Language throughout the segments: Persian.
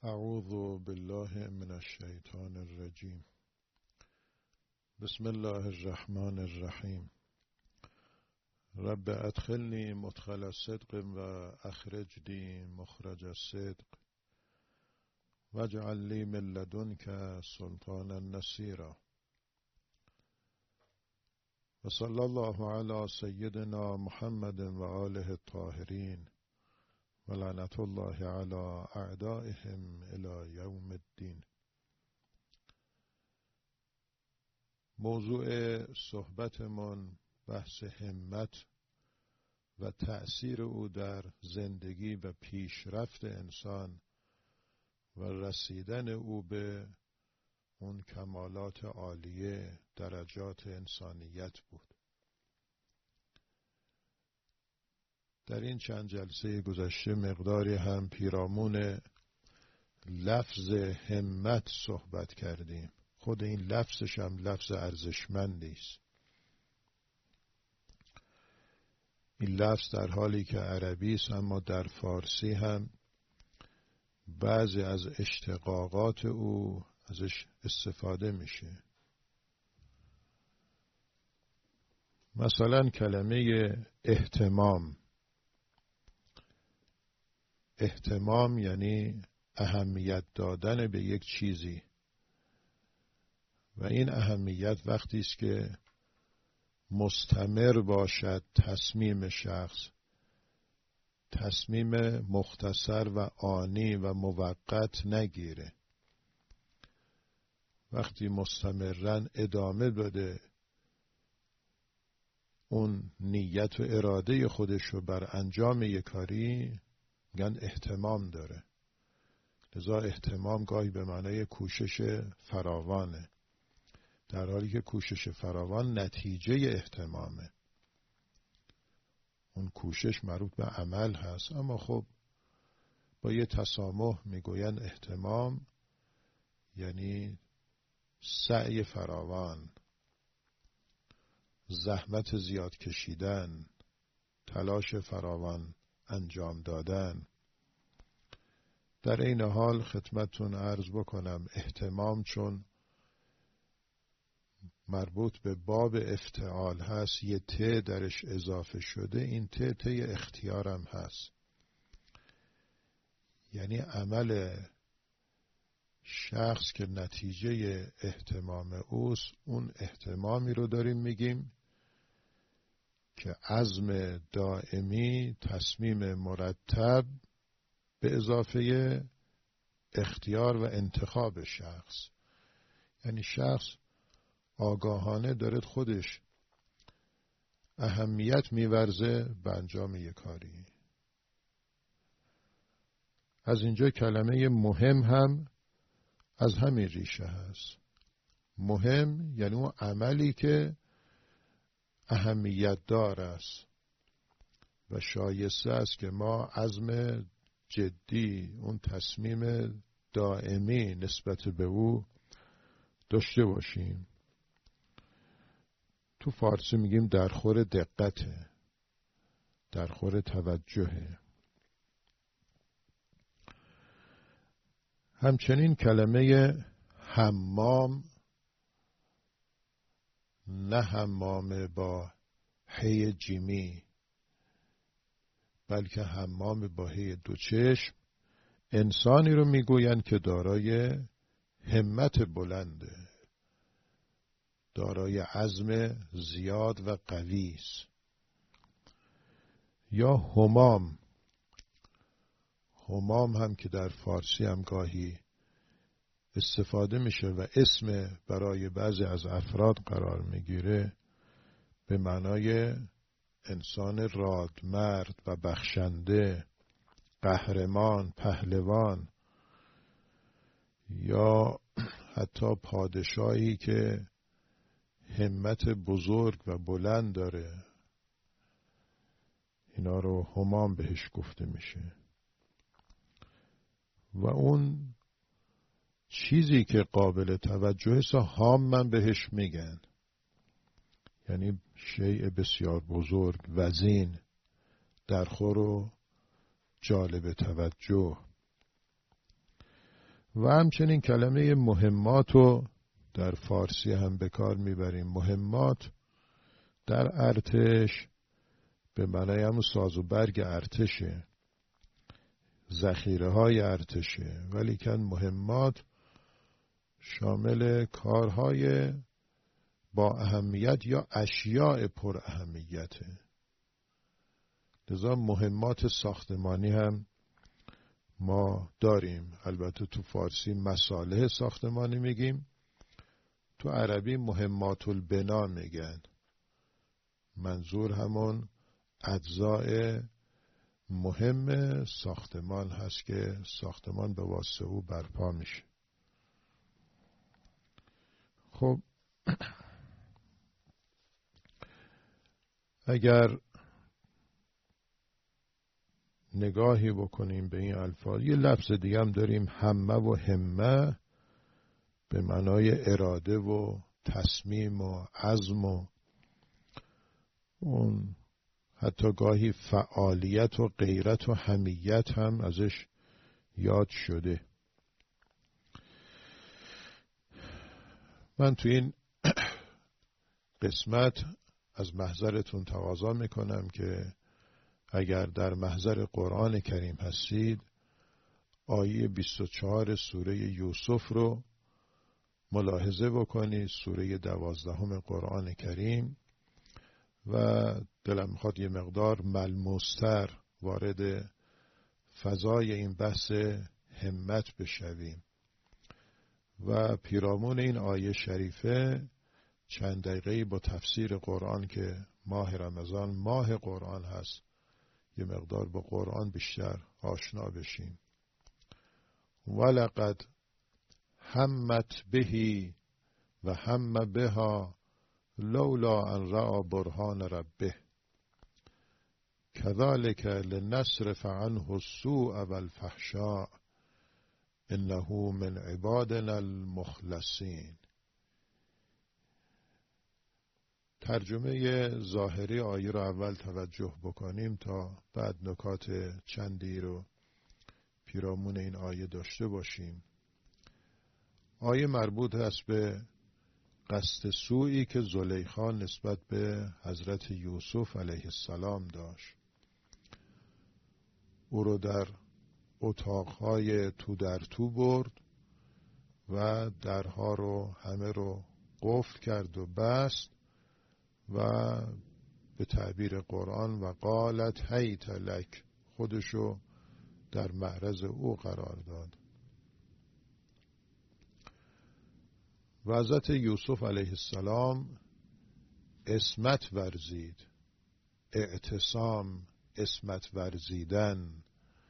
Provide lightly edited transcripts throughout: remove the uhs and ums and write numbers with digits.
اعوذ بالله من الشیطان الرجیم. بسم الله الرحمن الرحیم. رب ادخلنی مدخل صدق و اخرجنی مخرج الصدق واجعل لی من لدنک سلطانا نصیرا. و صلی الله علی سیدنا محمد و آله الطاهرین و لعنت الله علی اعدائهم الی یوم الدین. موضوع صحبتمان بحث همت و تأثیر او در زندگی و پیشرفت انسان و رسیدن او به اون کمالات عالیه درجات انسانیت بود. در این چند جلسه گذشته مقداری هم پیرامون لفظ همت صحبت کردیم. خود این لفظش هم لفظ ارزشمندی است. این لفظ در حالی که عربی است اما در فارسی هم بعضی از اشتقاقات او ازش استفاده میشه. مثلا کلمه اهتمام. اهتمام یعنی اهمیت دادن به یک چیزی و این اهمیت وقتی است که مستمر باشد تصمیم شخص، تصمیم مختصر و آنی و موقت نگیره، وقتی مستمرن ادامه بده اون نیت و اراده خودش رو بر انجام یک کاری، میگن اهتمام داره. لذا اهتمام گاهی به معنای کوشش فراوانه، در حالی که کوشش فراوان نتیجه اهتمامه. اون کوشش مربوط به عمل هست، اما خب با یه تسامح میگوین اهتمام یعنی سعی فراوان، زحمت زیاد کشیدن، تلاش فراوان انجام دادن. در این حال خدمتتون عرض بکنم اهتمام چون مربوط به باب افتعال هست، یه ت درش اضافه شده. این ت اختیارم هست، یعنی عمل شخص که نتیجه اهتمام اوست. اون اهتمامی رو داریم میگیم که عزم دائمی، تصمیم مرتب به اضافه اختیار و انتخاب شخص. یعنی شخص آگاهانه دارد خودش اهمیت میورزه به انجام یک کاری. از اینجا کلمه مهم هم از همین ریشه هست. مهم یعنی اون عملی که اهمیت دار است و شایسته است که ما عزم جدی، اون تصمیم دائمی نسبت به او داشته باشیم. تو فارسی میگیم درخور دقته، درخور توجهه. همچنین کلمه حمام، نه حمام با هی جیمی بلکه حمام با هی دو چشم، انسانی رو میگوین که دارای همت بلنده، دارای عزم زیاد و قوی است. یا همام. همام هم که در فارسی هم گاهی استفاده میشه و اسم برای بعضی از افراد قرار میگیره، به معنای انسان رادمرد و بخشنده، قهرمان، پهلوان، یا حتی پادشاهی که همت بزرگ و بلند داره. اینا رو همام بهش گفته میشه. و اون چیزی که قابل توجه است هام من بهش میگن، یعنی شیء بسیار بزرگ، وزین، درخور و جالب توجه. و همچنین کلمه مهمات رو در فارسی هم به کار میبریم. مهمات در ارتش به معنای همون ساز و برگ ارتشه، ذخیره های ارتشه، ولیکن مهمات شامل کارهای با اهمیت یا اشیاء پر اهمیته. لذا مهمات ساختمانی هم ما داریم. البته تو فارسی مصالح ساختمانی میگیم، تو عربی مهمات البنا میگن. منظور همون اجزاء مهم ساختمان هست که ساختمان به واسطه او برپا میشه. خب اگر نگاهی بکنیم به این الفاظ، یه لفظ دیگه هم داریم، همه و همه، به معنای اراده و تصمیم و عزم و اون حتی گاهی فعالیت و غیرت و حمیت هم ازش یاد شده. من تو این قسمت از محضرتون تقاضا میکنم که اگر در محضر قرآن کریم هستید، آیه 24 سوره یوسف رو ملاحظه بکنید، سوره 12 قرآن کریم، و دلم میخواد یه مقدار ملموستر وارد فضای این بحث همت بشویم و پیرامون این آیه شریفه چند دقیقه با تفسیر قرآن که ماه رمضان ماه قرآن هست یه مقدار با قرآن بیشتر آشنا بشیم. ولقد همت بهی و هم بها لولا ان رأى برهان ربه كذلك لنصرف عنه السوء والفحشاء انه من عبادنا المخلصین. ترجمه ظاهری آیه رو اول توجه بکنیم تا بعد نکات چندی رو پیرامون این آیه داشته باشیم. آیه مربوط است به قصد سوئی که زلیخا نسبت به حضرت یوسف علیه السلام داشت. او رو در اتاقهای تو در تو برد و درها رو همه رو قفل کرد و بست و به تعبیر قرآن و قالت هیت لک، خودشو در معرض او قرار داد. و حضرت یوسف علیه السلام عصمت ورزید، اعتصام، عصمت ورزیدن.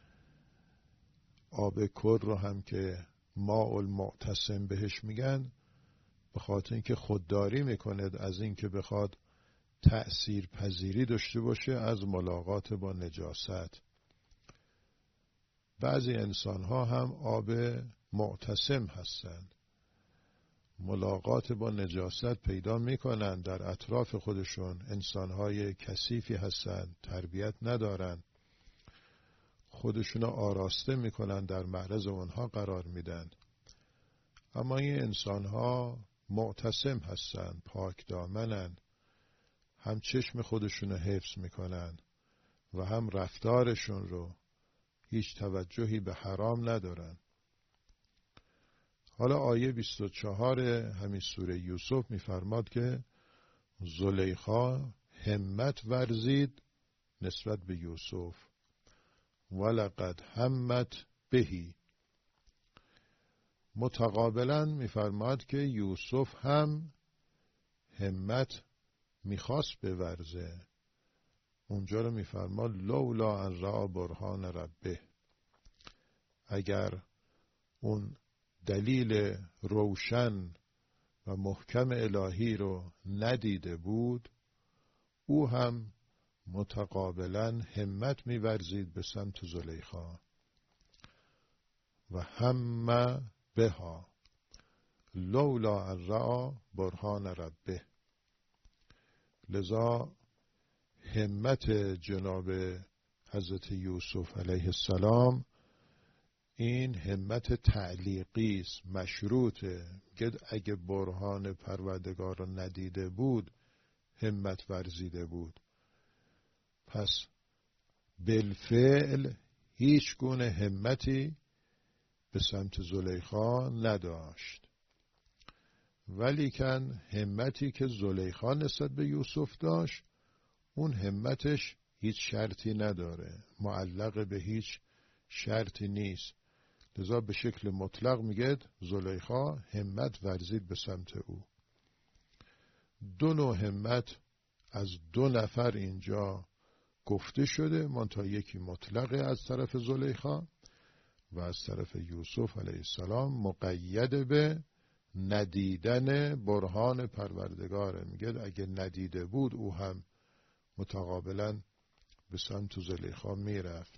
آب کر رو هم که ماء المعتصم بهش میگن، به خاطر اینکه خودداری میکند از اینکه بخواد تأثیر پذیری داشته باشه از ملاقات با نجاست. بعضی انسان ها هم آب معتصم هستند، ملاقات با نجاست پیدا میکنن در اطراف خودشون. انسان های کثیفی هستند، تربیت ندارن، خودشون آراسته میکنن، در معرض اونها قرار میدن. اما این انسان ها معتصم هستند، پاک دامنن، هم چشم خودشون حفظ میکنن و هم رفتارشون رو هیچ توجهی به حرام ندارن. حالا آیه 24 همین سوره یوسف میفرماد که زلیخا همت ورزید نسبت به یوسف. ولقد همت بهی. متقابلا میفرماد که یوسف هم همت میخواست بورزه. اونجا رو میفرماد لولا ان رأى برهان ربه، اگر اون دلیل روشن و محکم الهی رو ندیده بود، او هم متقابلا همت می‌ورزید به سمت زلیخا. و هم بها لولا ان رأى برهان ربه. لذا همت جناب حضرت یوسف علیه السلام این همت تعلیقی است، مشروطه. اگه برهان پروردگار رو ندیده بود همت ورزیده بود. پس بالفعل هیچ گونه همتی به سمت زلیخا نداشت. ولیکن همتی که زلیخا نسبت به یوسف داشت، اون همتش هیچ شرطی نداره، معلق به هیچ شرطی نیست. لذا به شکل مطلق میگه زلیخا همت ورزید به سمت او. دو نوع همت از دو نفر اینجا گفته شده، منتها یکی مطلقه از طرف زلیخا و از طرف یوسف علیه السلام مقید به ندیدن برهان پروردگاره. میگه اگه ندیده بود او هم متقابلا به سمت زلیخا میرفت.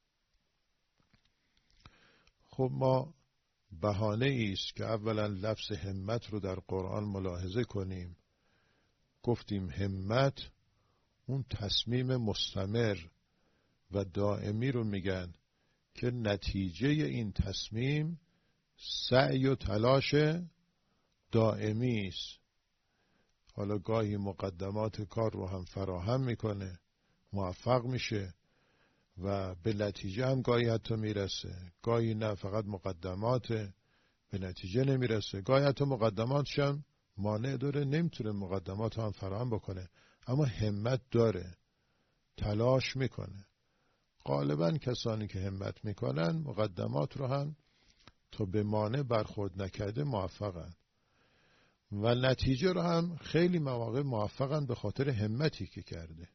خب ما بهانه است که اولا لفظ همت رو در قرآن ملاحظه کنیم. گفتیم همت اون تصمیم مستمر و دائمی رو میگن که نتیجه این تصمیم سعی و تلاش دائمی است. حالا گاهی مقدمات کار رو هم فراهم میکنه، موفق میشه و به نتیجه هم گاهی حتی میرسه، گاهی نه فقط مقدمات به نتیجه نمیرسه، گاهی حتی مقدماتش هم مانع داره، نمیتونه مقدمات هم فراهم بکنه، اما همت داره، تلاش میکنه. غالبا کسانی که همت میکنن مقدمات رو هم تا به مانع برخورد نکرده موفقن و نتیجه رو هم خیلی مواقع موفقن به خاطر همتی که کرده.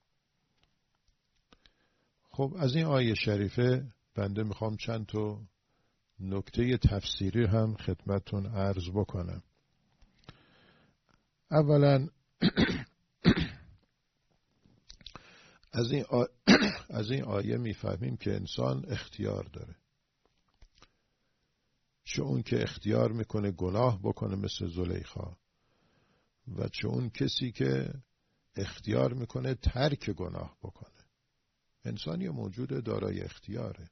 خب از این آیه شریفه بنده میخوام چند تا نکته تفسیری هم خدمتتون عرض بکنم. اولا از این آیه میفهمیم که انسان اختیار داره، چه اون که اختیار میکنه گناه بکنه مثل زلیخا و چه اون کسی که اختیار میکنه ترک گناه بکنه. انسان یه موجود دارای اختیاره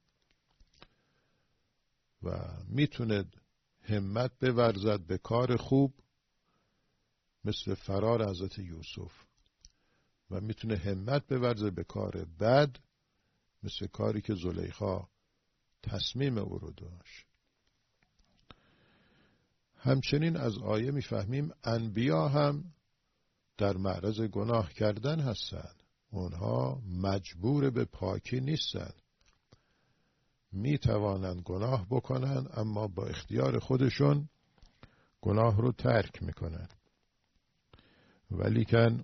و میتونه همت بورزد به کار خوب مثل فرار حضرت یوسف و میتونه همت بورزد به کار بد مثل کاری که زلیخا تصمیم او رو داشت. همچنین از آیه میفهمیم انبیا هم در معرض گناه کردن هستند. اونها مجبور به پاکی نیستن، می توانند گناه بکنن اما با اختیار خودشون گناه رو ترک میکنن. ولیکن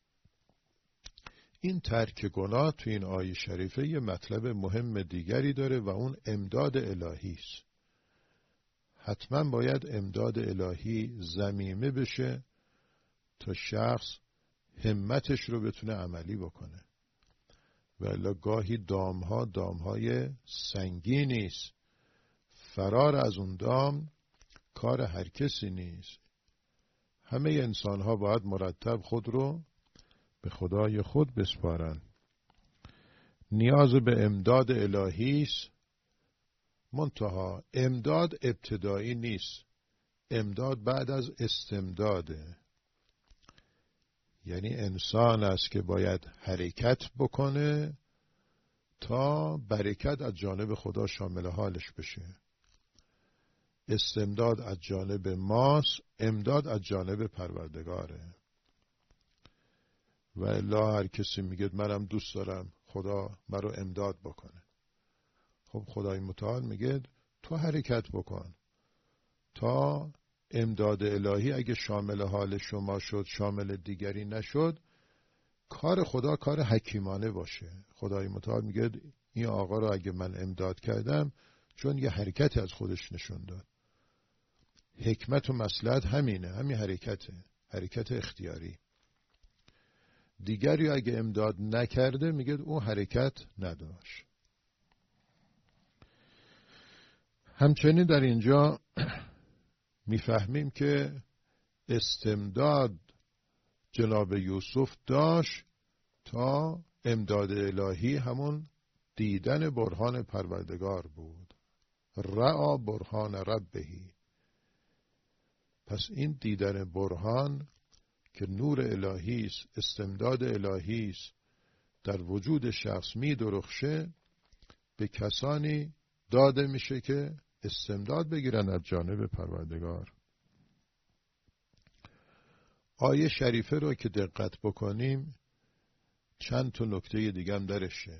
این ترک گناه تو این آیه شریفه یه مطلب مهم دیگری داره و اون امداد الهی است. حتما باید امداد الهی ضمیمه بشه تا شخص همتش رو بتونه عملی بکنه. ولی گاهی دامهای سنگینی است، فرار از اون دام کار هر کسی نیست. همه انسان ها باید مرتب خود رو به خدای خود بسپارن. نیاز به امداد الهی است، منتها امداد ابتدایی نیست، امداد بعد از استمداده. یعنی انسان است که باید حرکت بکنه تا برکت از جانب خدا شامل حالش بشه. استمداد از جانب ماست، امداد از جانب پروردگاره. و الا هر کسی میگه منم دوست دارم خدا مرا امداد بکنه. خب خدای متعال میگه تو حرکت بکن تا امداد الهی اگه شامل حال شما شد، شامل دیگری نشد، کار خدا کار حکیمانه باشه. خدای متعال میگه این آقا رو اگه من امداد کردم چون یه حرکت از خودش نشون داد. حکمت و مصلحت همینه، همین حرکته، حرکت اختیاری. دیگری اگه امداد نکرده میگه او حرکت نداشت. همچنین در اینجا میفهمیم که استمداد جناب یوسف داشت تا امداد الهی همون دیدن برهان پروردگار بود. رأى برهان ربهی. پس این دیدن برهان که نور الهی است، استمداد الهی است، در وجود شخص می درخشه، به کسانی داده میشه که استمداد بگیرن از جانب پروردگار. آیه شریفه رو که دقت بکنیم چند تا نکته دیگه هم درشه.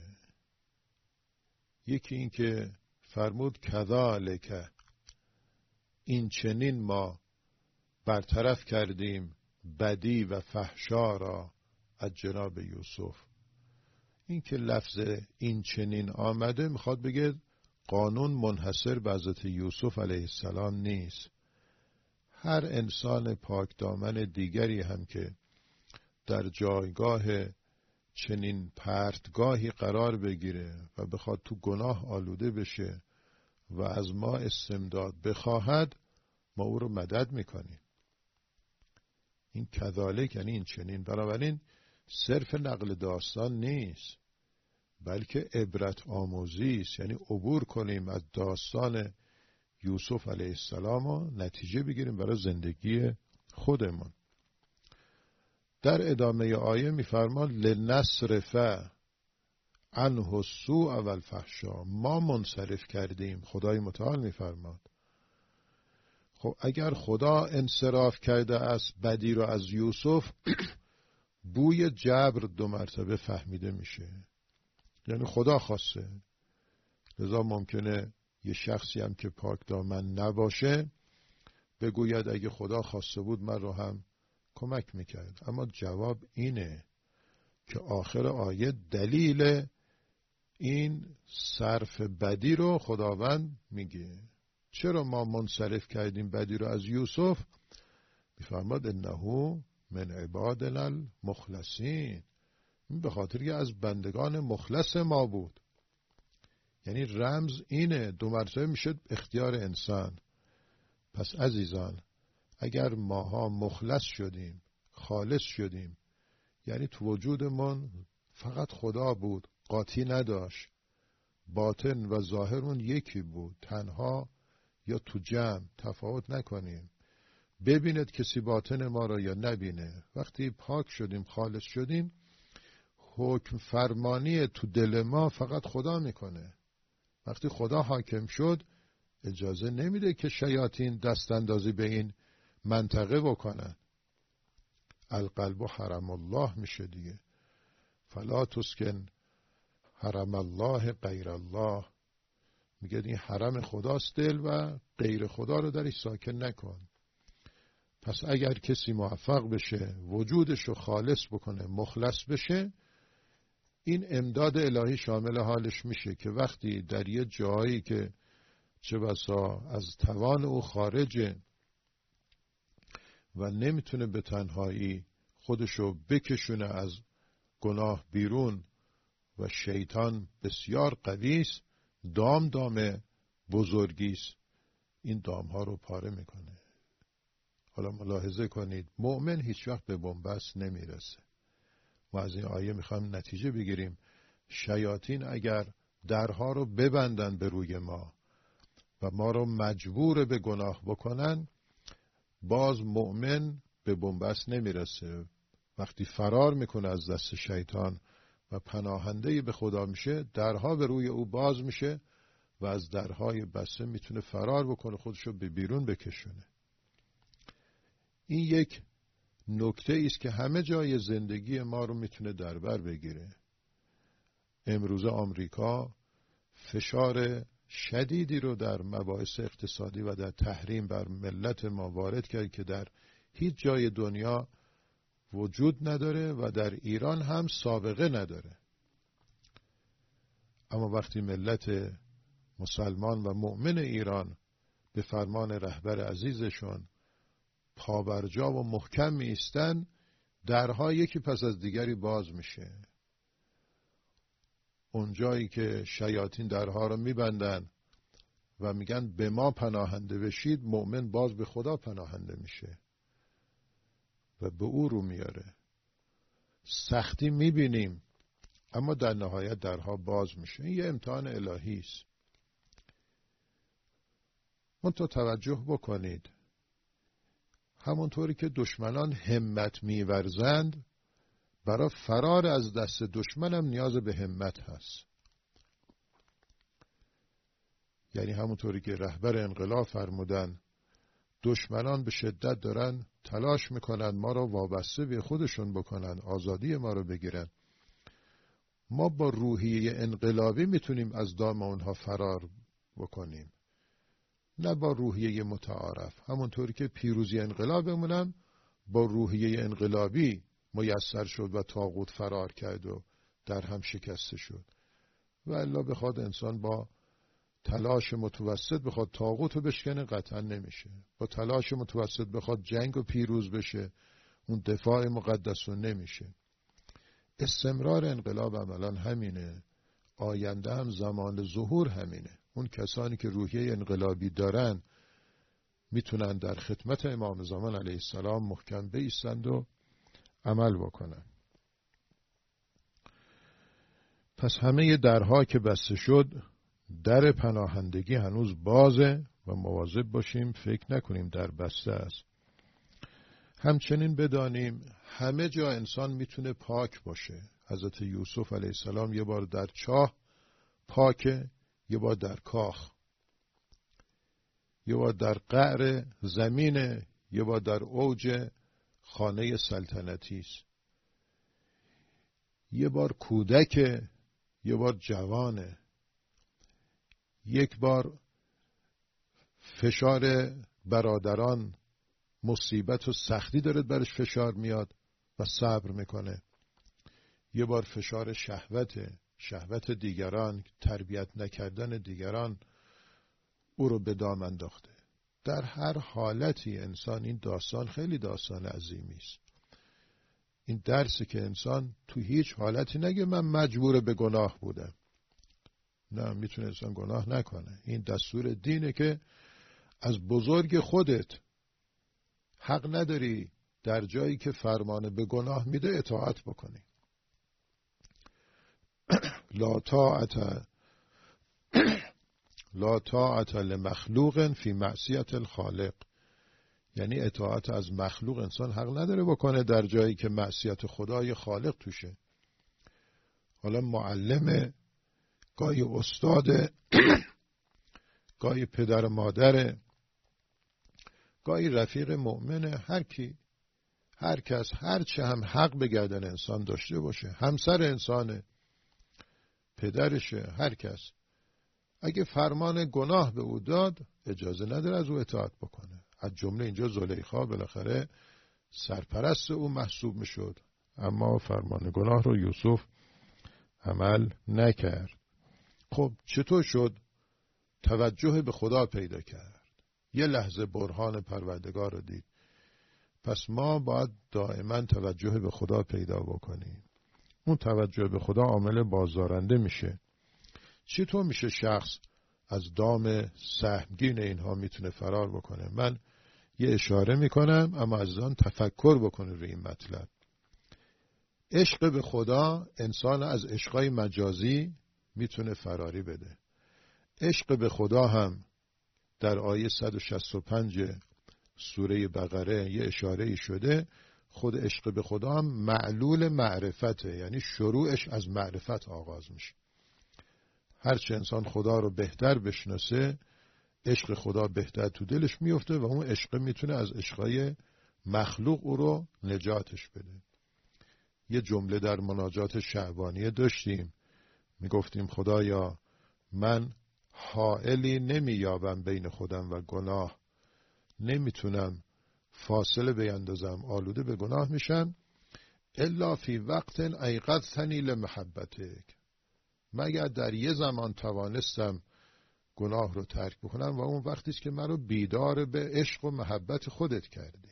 یکی این که فرمود کذالک، این چنین ما برطرف کردیم بدی و فحشا را از جناب یوسف. این که لفظ این چنین آمده میخواد بگه قانون منحصر به حضرت یوسف علیه السلام نیست. هر انسان پاک دامن دیگری هم که در جایگاه چنین پرتگاهی قرار بگیره و بخواد تو گناه آلوده بشه و از ما استمداد بخواهد، ما او رو مدد میکنیم. این کذالک یعنی این چنین. بنابراین صرف نقل داستان نیست، بلکه عبرت آموزی است. یعنی عبور کنیم از داستان یوسف علیه السلام و نتیجه بگیریم برای زندگی خودمون. در ادامه آیه میفرماد لنصرف عنه السوء والفحشاء، ما منصرف کردیم. خدای متعال میفرماد خب اگر خدا انصراف کرده است بدی رو از یوسف، بوی جبر 2 مرتبه فهمیده میشه. یعنی خدا خواسته. لذا ممکنه یه شخصی هم که پاک دامن نباشه بگوید اگه خدا خواسته بود من رو هم کمک میکرد. اما جواب اینه که آخر آیه دلیل این صرف بدی رو خداوند میگه. چرا ما منصرف کردیم بدی رو از یوسف؟ میفرماد انه من عبادنا المخلصین، این به خاطر که از بندگان مخلص ما بود. یعنی رمز اینه، 2 مرتبه میشه اختیار انسان. پس عزیزان اگر ماها مخلص شدیم، خالص شدیم، یعنی تو وجودمون فقط خدا بود، قاطی نداشت، باطن و ظاهرمون یکی بود، تنها یا تو جمع تفاوت نکنیم، ببیند کسی باطن ما را یا نبینه. وقتی پاک شدیم، خالص شدیم، حکم فرمانی تو دل ما فقط خدا میکنه. وقتی خدا حاکم شد اجازه نمیده که شیاطین دست اندازی به این منطقه بکنن. القلب حرم الله میشه دیگه. فلا تسکن حرم الله غیر الله، میگه این حرم خداست دل و غیر خدا رو درش ساکن نکن. پس اگر کسی موفق بشه وجودش رو خالص بکنه، مخلص بشه، این امداد الهی شامل حالش میشه که وقتی در یه جایی که چه بسا از توان او خارجه و نمیتونه به تنهایی خودشو بکشونه از گناه بیرون و شیطان بسیار قوی است، دام بزرگی است، این دامها رو پاره میکنه. حالا ملاحظه کنید مؤمن هیچ وقت به بنبست نمیرسه. ما از این آیه میخوایم نتیجه بگیریم شیاطین اگر درها رو ببندن به روی ما و ما رو مجبور به گناه بکنن، باز مؤمن به بنبست نمیرسه. وقتی فرار میکنه از دست شیطان و پناهنده به خدا میشه، درها به روی او باز میشه و از درهای بسته میتونه فرار بکنه، خودشو به بیرون بکشونه. این یک نکته است که همه جای زندگی ما رو میتونه در بر بگیره. امروز آمریکا فشار شدیدی رو در مباحث اقتصادی و در تحریم بر ملت ما وارد کرد که در هیچ جای دنیا وجود نداره و در ایران هم سابقه نداره. اما وقتی ملت مسلمان و مؤمن ایران به فرمان رهبر عزیزشون پابرجا و محکم می ایستن، درها یکی پس از دیگری باز میشه. اونجایی که شیاطین درها رو میبندن و میگن به ما پناهنده بشید، مؤمن باز به خدا پناهنده میشه و به او رو میاره. سختی میبینیم اما در نهایت درها باز میشه. این یه امتحان الهی است. اون تو توجه بکنید، همونطوری که دشمنان همت می‌ورزند، برای فرار از دست دشمنم نیاز به همت هست. یعنی همونطوری که رهبر انقلاب فرمودن دشمنان به شدت دارن تلاش میکنن ما رو وابسته به خودشون بکنن، آزادی ما رو بگیرن، ما با روحیه انقلابی میتونیم از دام اونها فرار بکنیم، نه با روحیه متعارف. همونطوری که پیروزی انقلابمونم با روحیه انقلابی میسر شد و طاغوت فرار کرد و در هم شکسته شد. و الا بخواد انسان با تلاش متوسط بخواد طاغوت رو بشکنه قطعا نمیشه. با تلاش متوسط بخواد جنگ و پیروز بشه، اون دفاع مقدس رو نمیشه. استمرار انقلاب عملا همینه، آینده هم زمان ظهور همینه. اون کسانی که روحیه انقلابی دارن میتونن در خدمت امام زمان علیه السلام محکم بایستند و عمل بکنن. پس همه درها که بسته شد، در پناهندگی هنوز بازه و مواظب باشیم فکر نکنیم در بسته است. همچنین بدانیم همه جا انسان میتونه پاک باشه. حضرت یوسف علیه السلام یه بار در چاه پاکه، یه بار در کاخ، یه بار در قعر زمینه، یه بار در اوج خانه سلطنتی است، یه بار کودکه، یه بار جوانه، یک بار فشار برادران مصیبت و سختی داره برش فشار میاد و صبر میکنه، یه بار فشار شهوت دیگران، تربیت نکردن دیگران او رو به دام انداخته. در هر حالتی انسان، این داستان خیلی داستان عظیمی است. این درسی که انسان تو هیچ حالتی نگه من مجبور به گناه بودم. نه، میتونه انسان گناه نکنه. این دستور دینه که از بزرگ خودت حق نداری در جایی که به گناه میده اطاعت بکنی. لا طاعت لمخلوق فی معصیت الخالق. یعنی اطاعت از مخلوق انسان حق نداره بکنه در جایی که معصیت خدای خالق توشه. حالا معلم، گاهی استاد، گاهی پدر و مادر، گاهی رفیق مؤمنه، هر کس هر چه هم حق به گردن انسان داشته باشه، همسر انسانه، پدرشه، هر کس اگه فرمان گناه به او داد اجازه نداره از او اطاعت بکنه. از جمله اینجا زلیخا بالاخره سرپرست او محسوب میشد، اما فرمان گناه رو یوسف عمل نکرد. خب چطور شد؟ توجه به خدا پیدا کرد، یه لحظه برهان پروردگار رو دید. پس ما باید دائما توجه به خدا پیدا بکنیم. اون توجه به خدا عامل بازدارنده میشه. چطور میشه شخص از دام سهمگین اینها میتونه فرار بکنه؟ من یه اشاره میکنم اما از آن تفکر بکنه روی این مطلب. عشق به خدا انسان از عشقای مجازی میتونه فراری بده. عشق به خدا هم در آیه 165 سوره بقره یه اشاره شده. خود عشق به خدا هم معلول معرفته، یعنی شروعش از معرفت آغاز میشه. هرچه انسان خدا رو بهتر بشناسه، عشق خدا بهتر تو دلش میفته و اون عشق میتونه از عشقای مخلوق او رو نجاتش بده. یه جمله در مناجات شعبانیه داشتیم، میگفتیم خدایا من حائلی نمییابم بین خودم و گناه، نمیتونم فاصله بیندازم، آلوده به گناه میشم. الا فی وقت ایقظتنی لمحبتک، مگر در یه زمان توانستم گناه رو ترک بکنم و اون وقتی است که من رو بیدار به عشق و محبت خودت کردی.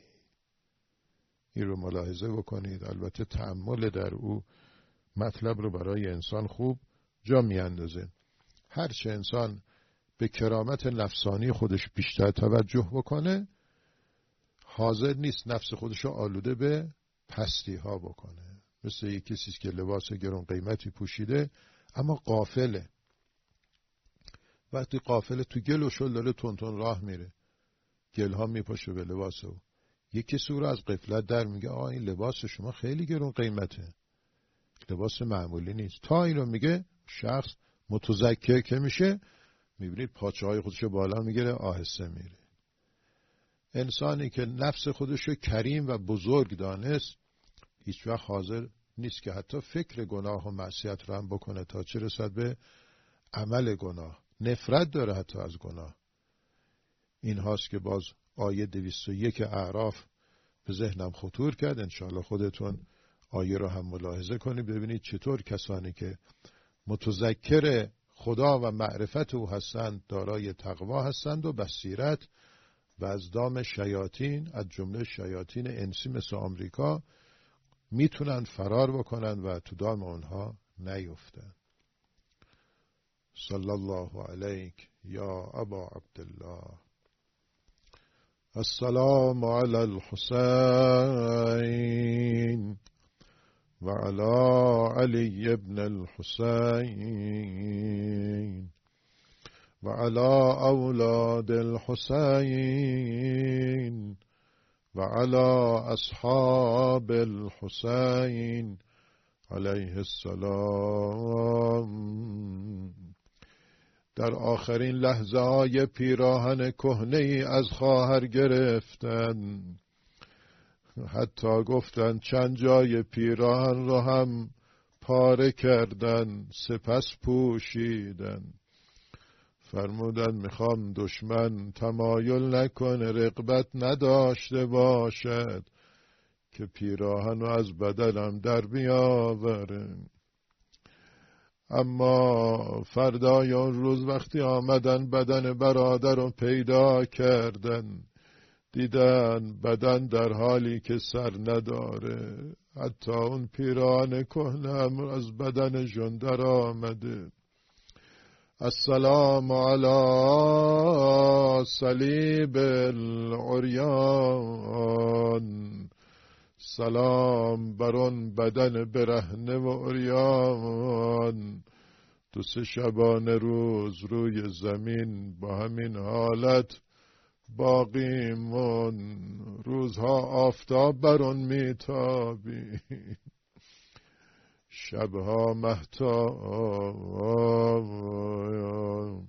این رو ملاحظه بکنید. البته تأمل در او مطلب رو برای انسان خوب جا میاندازه. هرچه انسان به کرامت نفسانی خودش بیشتر توجه بکنه، حاضر نیست نفس خودش رو آلوده به پستی ها بکنه. مثل یک کسی که لباس گران قیمتی پوشیده اما غافله وقتی قافله تو گل و شل داره تون راه میره، گل ها میپاشه به لباس او، یکی سو رو از غفلت در میگه این لباس شما خیلی گرون قیمته، لباس معمولی نیست. تا این رو میگه شخص متذکر که میشه، میبینید پاچه های خودشو بالا میگیره، آهسته میره. انسانی که نفس خودشو کریم و بزرگ دانست هیچ وقت حاضر نیست که حتی فکر گناه و معصیت رو هم بکنه، تا چه رسد به عمل گناه. نفرت داره حتی از گناه. این هاست که باز آیه 201 اعراف به ذهنم خطور کرد. انشاءالله خودتون آیه رو هم ملاحظه کنید، ببینید چطور کسانی که متذکر خدا و معرفت او هستند دارای تقوا هستند و بصیرت، و از دام شیاطین، از جمله شیاطین انسی مثل آمریکا، میتونن فرار بکنن و تو دام اونها نیفتن. صلی الله علیک یا ابا عبدالله. السلام علی الحسین و علی علی ابن الحسین و علی اولاد الحسین و علی اصحاب الحسین علیه السلام. در آخرین لحظه های پیراهن کهنه ای از خواهر گرفتن، حتی گفتن چند جای پیراهن را هم پاره کردن، سپس پوشیدن. فرمودن میخوام دشمن تمایل نکنه، رغبت نداشته باشد که پیراهن رو از بدنم در بیاوره. اما فردای اون روز وقتی آمدن بدن برادر رو پیدا کردن، دیدن بدن در حالی که سر نداره، حتی اون پیراهن کهنه هم از بدنشون در آمده. السلام علی صلیب العریان، سلام بر اون بدن برهنه و عریان. 2-3 شبانه روز روی زمین با همین حالت باقی من، روزها آفتاب بر اون میتابی، شبها مهتاب.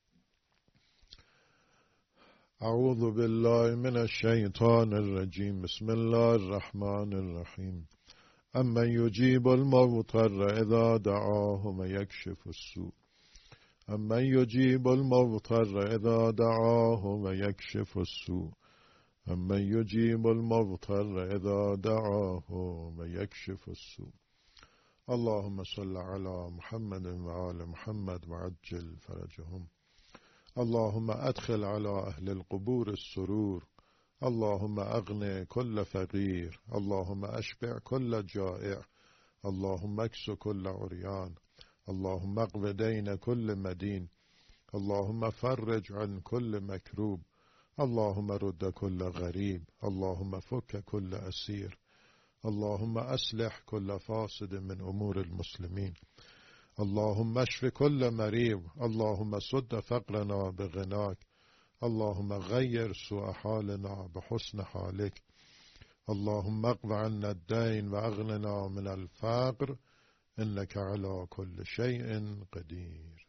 اعوذ بالله من الشیطان الرجیم. بسم الله الرحمن الرحیم. امن یجیب المضطر اذا دعاه و یکشف السوء. امن یجیب المضطر اذا دعاه و یکشف السوء. امن یجیب المضطر اذا دعاه و یکشف السوء. اللهم صل على محمد و آل محمد و عجل فرجهم. اللهم ادخل على اهل القبور السرور. اللهم اغن كل فقير. اللهم اشبع كل جائع. اللهم اكس كل عريان. اللهم اقض دين كل مدين. اللهم فرج عن كل مكروب. اللهم رد كل غريب. اللهم فك كل أسير. اللهم أصلح كل فاسد من أمور المسلمين. اللهم اشف كل مريض. اللهم سد فقرنا بغناك. اللهم غير سوء حالنا بحسن حالك. اللهم اقض عنا الدين وأغننا من الفقر إنك على كل شيء قدير.